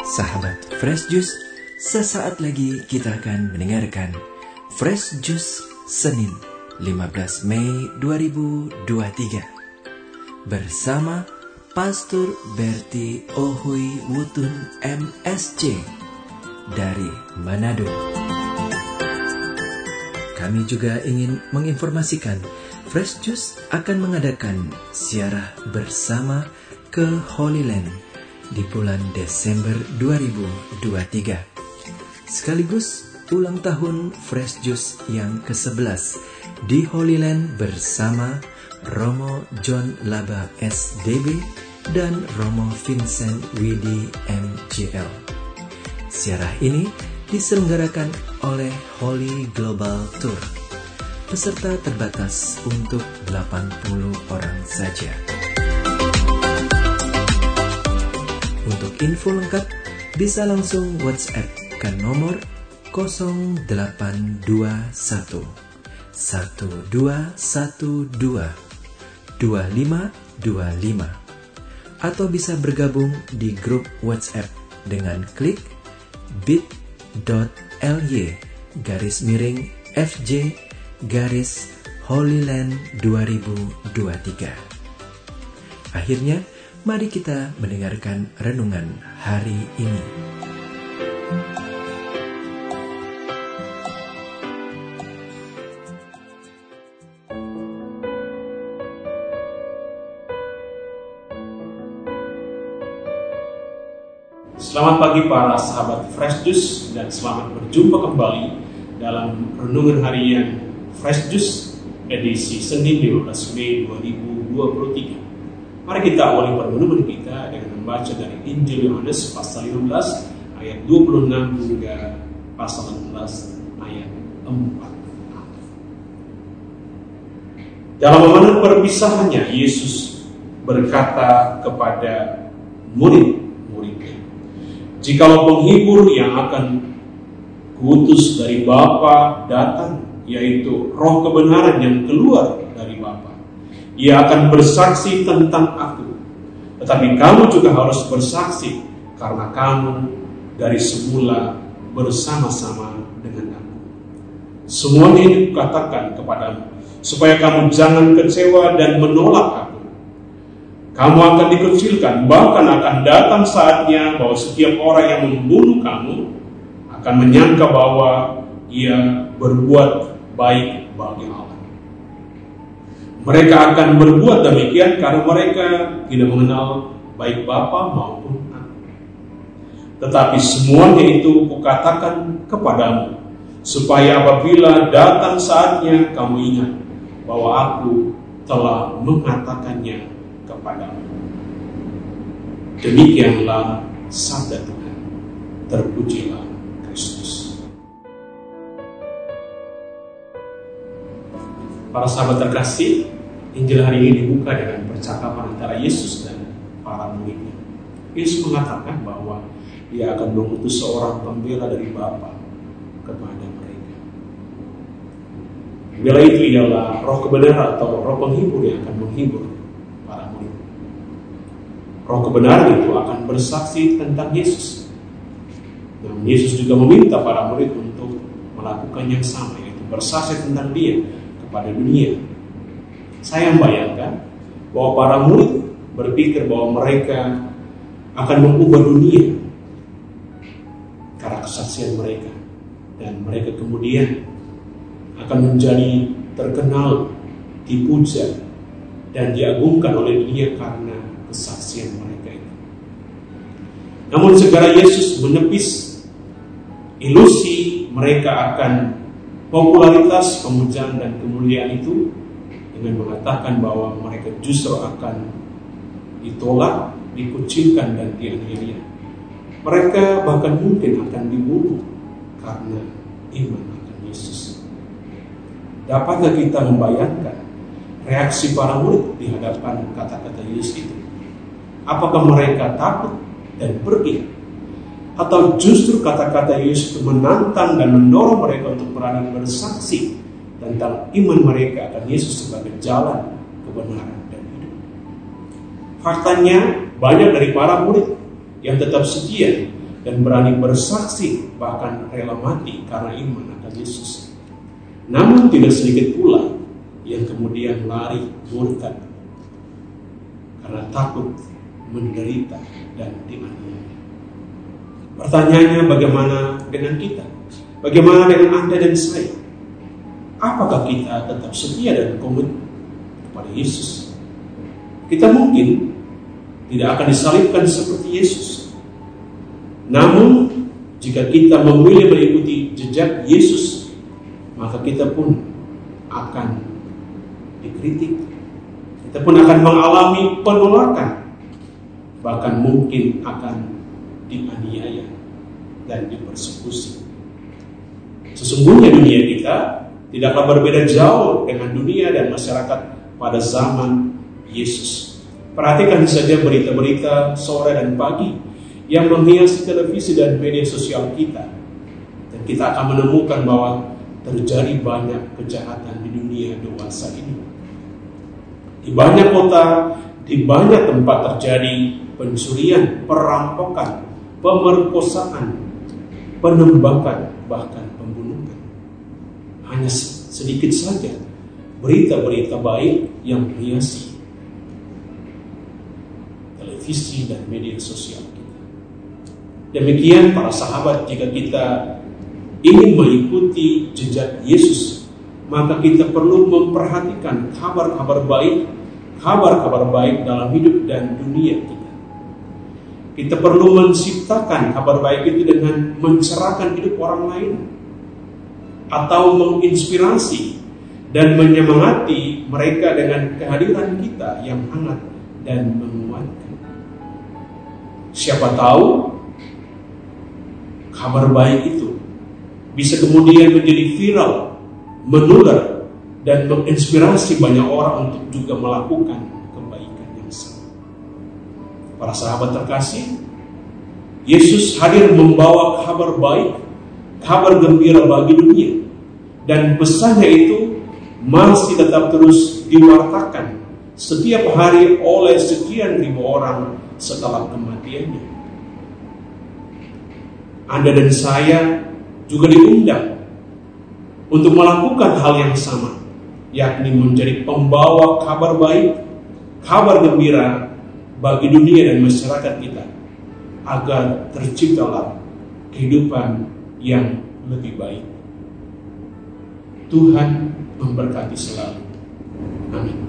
Sahabat Fresh Juice, sesaat lagi kita akan mendengarkan Fresh Juice Senin 15 Mei 2023 bersama Pastor Berti Ohui Wutun MSC dari Manado. Kami juga ingin menginformasikan Fresh Juice akan mengadakan ziarah bersama ke Holy Land di bulan Desember 2023. Sekaligus ulang tahun Fresh Juice yang ke-11 di Holy Land bersama Romo John Laba SDB dan Romo Vincent Widi MJL. Ziarah ini diselenggarakan oleh Holy Global Tour. Peserta terbatas untuk 80 orang saja. Untuk info lengkap bisa langsung WhatsApp ke nomor 0821 1212 2525 atau bisa bergabung di grup WhatsApp dengan klik bit.ly/FJ-Holyland 2023. Akhirnya, mari kita mendengarkan renungan hari ini. Selamat pagi para sahabat Fresh Juice dan selamat berjumpa kembali dalam renungan harian Fresh Juice edisi Senin 15 Mei 2023. Mari kita awali permenungan kita dengan membaca dari Injil Yohanes pasal 15 ayat 26 hingga pasal 16 ayat 4. Dalam momen perpisahannya, Yesus berkata kepada murid-muridnya, "Jikalau penghibur yang akan kuutus dari Bapa datang, yaitu Roh kebenaran yang keluar dari Bapa, Ia akan bersaksi tentang aku. Tetapi kamu juga harus bersaksi, karena kamu dari semula bersama-sama dengan aku. Semuanya ini kukatakan kepadamu, supaya kamu jangan kecewa dan menolak aku. Kamu akan dikucilkan, bahkan akan datang saatnya bahwa setiap orang yang membunuh kamu akan menyangka bahwa ia berbuat baik bagi Allah. Mereka akan berbuat demikian karena mereka tidak mengenal baik Bapa maupun aku. Tetapi semuanya itu kukatakan kepadamu, supaya apabila datang saatnya kamu ingat bahwa aku telah mengatakannya kepadamu." Demikianlah sabda Tuhan. Terpujilah Kristus. Para sahabat terkasih, Injil hari ini dibuka dengan percakapan antara Yesus dan para muridnya. Yesus mengatakan bahwa Ia akan mengutus seorang pembela dari Bapa kepada mereka. Pembela itu ialah Roh kebenaran atau Roh penghibur yang akan menghibur para murid. Roh kebenaran itu akan bersaksi tentang Yesus. Dan Yesus juga meminta para murid untuk melakukan yang sama, yaitu bersaksi tentang Dia kepada dunia. Saya membayangkan bahwa para murid berpikir bahwa mereka akan mengubah dunia karena kesaksian mereka, dan mereka kemudian akan menjadi terkenal, dipuja, dan diagungkan oleh dunia karena kesaksian mereka itu. Namun segera Yesus menepis ilusi mereka akan popularitas, pemujaan, dan kemuliaan itu dengan mengatakan bahwa mereka justru akan ditolak, dikucilkan, dan dianiaya. Mereka bahkan mungkin akan dibunuh karena iman akan Yesus. Dapatkah kita membayangkan reaksi para murid di hadapan kata-kata Yesus itu? Apakah mereka takut dan pergi? Atau justru kata-kata Yesus itu menantang dan mendorong mereka untuk berani bersaksi tentang iman mereka akan Yesus sebagai jalan, kebenaran, dan hidup? Faktanya, banyak dari para murid yang tetap setia dan berani bersaksi, bahkan rela mati karena iman akan Yesus. Namun tidak sedikit pula yang kemudian lari murtad karena takut menderita dan dianiaya. Pertanyaannya, bagaimana dengan kita? Bagaimana dengan Anda dan saya? Apakah kita tetap setia dan komitmen kepada Yesus? Kita mungkin tidak akan disalibkan seperti Yesus. Namun, jika kita memilih mengikuti jejak Yesus, maka kita pun akan dikritik. Kita pun akan mengalami penolakan. Bahkan mungkin akan dianiaya dan dipersekusi. Sesungguhnya dunia kita tidaklah berbeda jauh dengan dunia dan masyarakat pada zaman Yesus. Perhatikan saja berita-berita sore dan pagi yang menghiasi televisi dan media sosial kita. Dan kita akan menemukan bahwa terjadi banyak kejahatan di dunia dewasa ini. Di banyak kota, di banyak tempat terjadi pencurian, perampokan, pemerkosaan, penembakan, bahkan pembunuhan. Hanya sedikit saja berita-berita baik yang menghiasi televisi dan media sosial kita. Demikian para sahabat, jika kita ingin mengikuti jejak Yesus, maka kita perlu memperhatikan kabar-kabar baik dalam hidup dan dunia kita. Kita perlu menciptakan kabar baik itu dengan mencerahkan hidup orang lain, atau menginspirasi dan menyemangati mereka dengan kehadiran kita yang hangat dan menguatkan. Siapa tahu kabar baik itu bisa kemudian menjadi viral, menular, dan menginspirasi banyak orang untuk juga melakukan kebaikan yang sama. Para sahabat terkasih, Yesus hadir membawa kabar baik, kabar gembira bagi dunia, dan pesannya itu masih tetap terus diwartakan setiap hari oleh sekian ribu orang setelah kematiannya. Anda dan saya juga diundang untuk melakukan hal yang sama, yakni menjadi pembawa kabar baik, kabar gembira bagi dunia dan masyarakat kita, agar terciptalah kehidupan yang lebih baik. Tuhan memberkati selalu. Amin.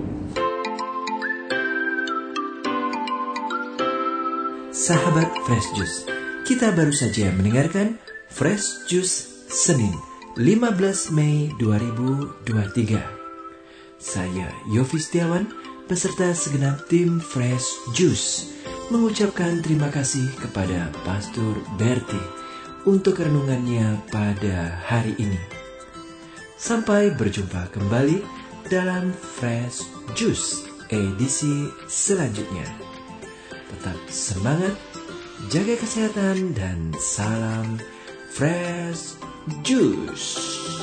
Sahabat Fresh Juice, kita baru saja mendengarkan Fresh Juice Senin 15 Mei 2023. Saya Yofi Setiawan beserta segenap tim Fresh Juice mengucapkan terima kasih kepada Pastor Berti untuk renungannya pada hari ini. Sampai berjumpa kembali dalam Fresh Juice edisi selanjutnya. Tetap semangat, jaga kesehatan, dan salam Fresh Juice.